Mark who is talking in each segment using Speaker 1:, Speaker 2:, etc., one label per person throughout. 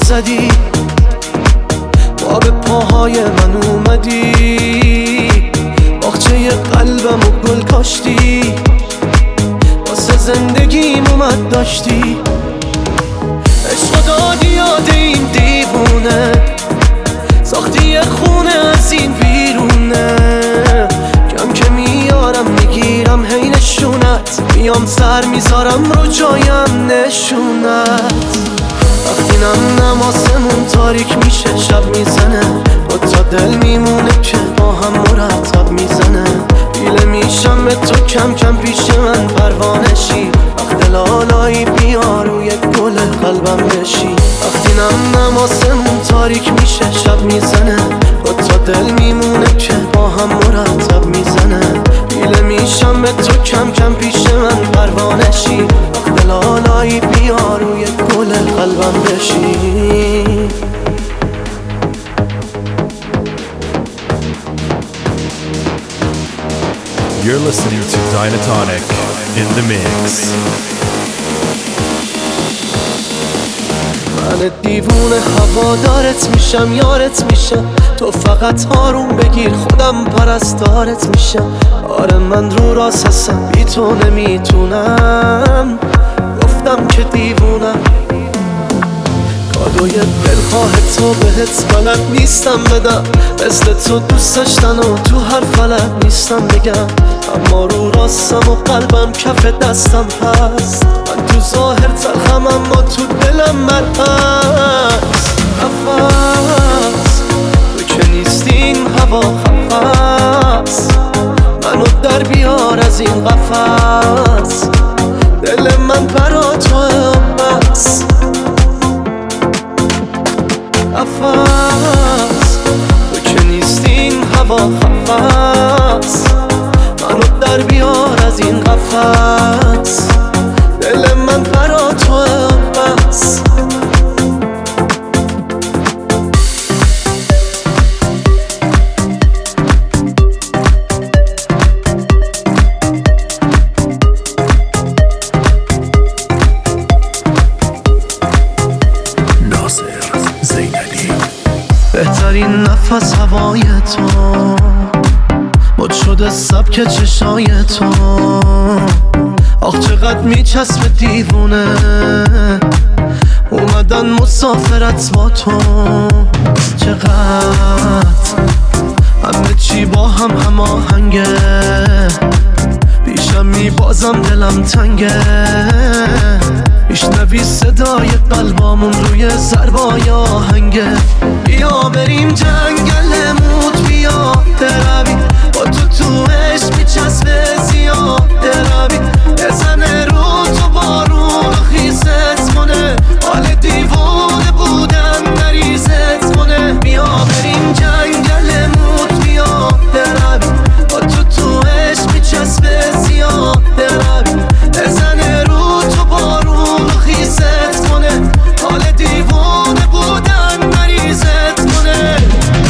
Speaker 1: زدی، با به پاهای من اومدی، باغچه قلبم و گل کاشتی، واسه زندگیم اومد داشتی. عشق دادی یاد این دیوونه، ساختی یه خونه از این بیرونه، کم که میارم میگیرم هی نشونت، میام سر میذارم رو جایم نشونت. وقتی نم آسمون تاریک میشه شب میزنه، دوتا دل میمونه که با هم مرتب میزنه، پیله میشم به تو کم کم پیش من پروانشی، وقت لالایی بیا روی گل قلبم بشی. وقتی نم آسمون تاریک میشه شب میزنه، دوتا دل میمونه که با هم مرتب میزنه، پیله میشم به تو کم کم پیش من پروانشی، وقت لالایی بیا روی گل قلبم بشی.
Speaker 2: You're listening to Dynatonic in the mix.
Speaker 1: من دیوونه هوادارت میشم، یارت میشم، تو فقط آروم بگیر خودم پرستارت میشم. آره من رو راست هستم، بی تو نمیتونم، گفتم که دیوونم. کادوی دلخواه تو بهت بلد نیستم بدم، مثل تو دوست داشتن و تو هر فلک نیستم بگم، اما رو راستم و قلبم کف دستم هست. من تو ظاهر تلخم اما تو دلم مرهست. نفس تو که نیستی این هوا خفست، منو در بیار از این قفس، دل من برا تو بس. نفس تو که نیستی این هوا خفست، منو در بیار از این قفس، دل من برا تو بس. بهترین نفس هوای تو، مد شده سبک چشای تو، آخ چقدر میچسب دیوونه، اومدن مسافرت با تو. چقدر همه چی با هم هماهنگه، پیشم میبازم دلم تنگه، میشنوی صدای قلبامون روی ضربای آهنگه. بیا بریم جنگل موت، بیا بروی با تو عشق میچسبه زیاده روی، بزنه رو تو بارون خیست کنه، حال دیوانه بودن نریزت کنه. بیا بریم جنگل موت، بیا بروی با تو عشق میچسبه زیاده روی، بزنه رو تو بارون خیست کنه، حال دیوانه بودن نریزت کنه.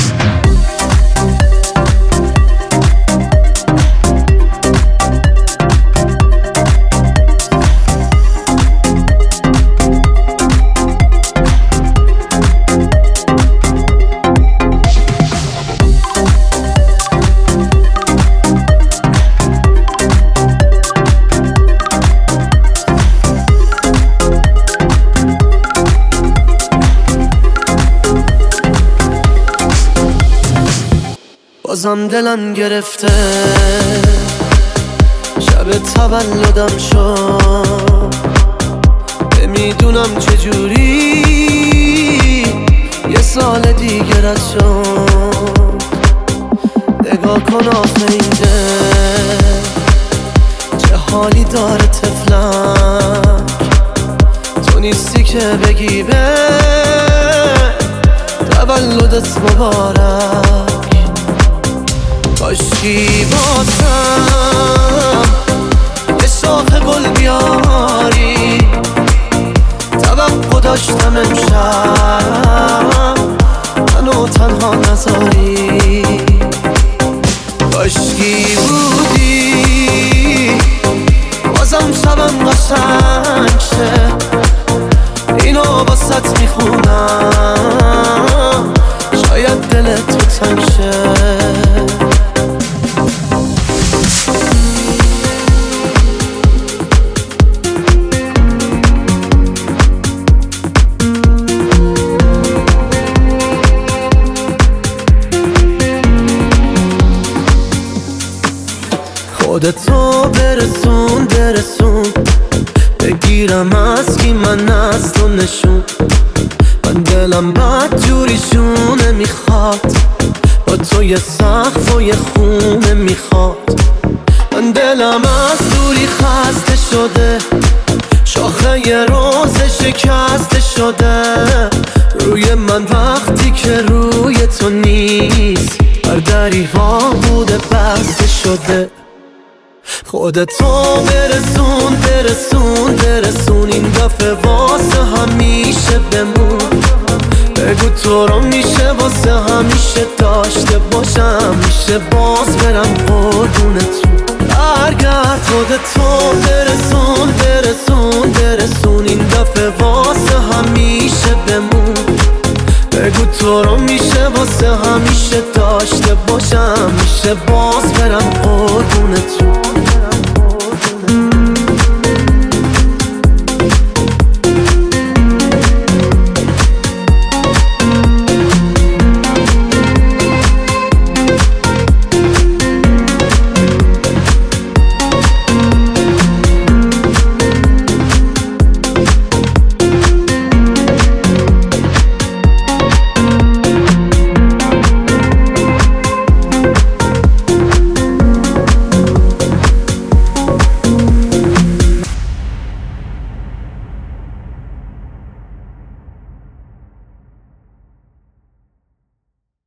Speaker 1: بازم دلم گرفته، شب تولدم شد، نمیدونم چجوری یه سال دیگه رد شد. نگاه کن آخه این دل چه حالی داره تفلک، تو نیستی که بگی به تولدت مبارک. کاشکی واسم یه شاخ گل بیاری، توقع داشتم امشب منو تنها نذاری. کاشکی بودی بازم شبم قشنگ شه، اینو واسط میخونم دلم از کی من از تو نشون، من دلم بد جوریشونه میخواد، با تو یه سقف و یه خونه میخواد. من دلم از دوری خسته شده، شاخه یه روز شکسته شده روی من وقتی که روی تو نیست، بر دریوا بوده بسته شده. خودتو برسون برسون برسون، این دفعه واسه همیشه بمون. بگو تو رو میشه واسه همیشه داشته باشم، میشه باز برم قربونتون. برگرد خودتو برسون برسون برسون، این دفعه واسه همیشه بمون. بگو تو رو میشه واسه همیشه داشته باشم، میشه باز برم قربونتون.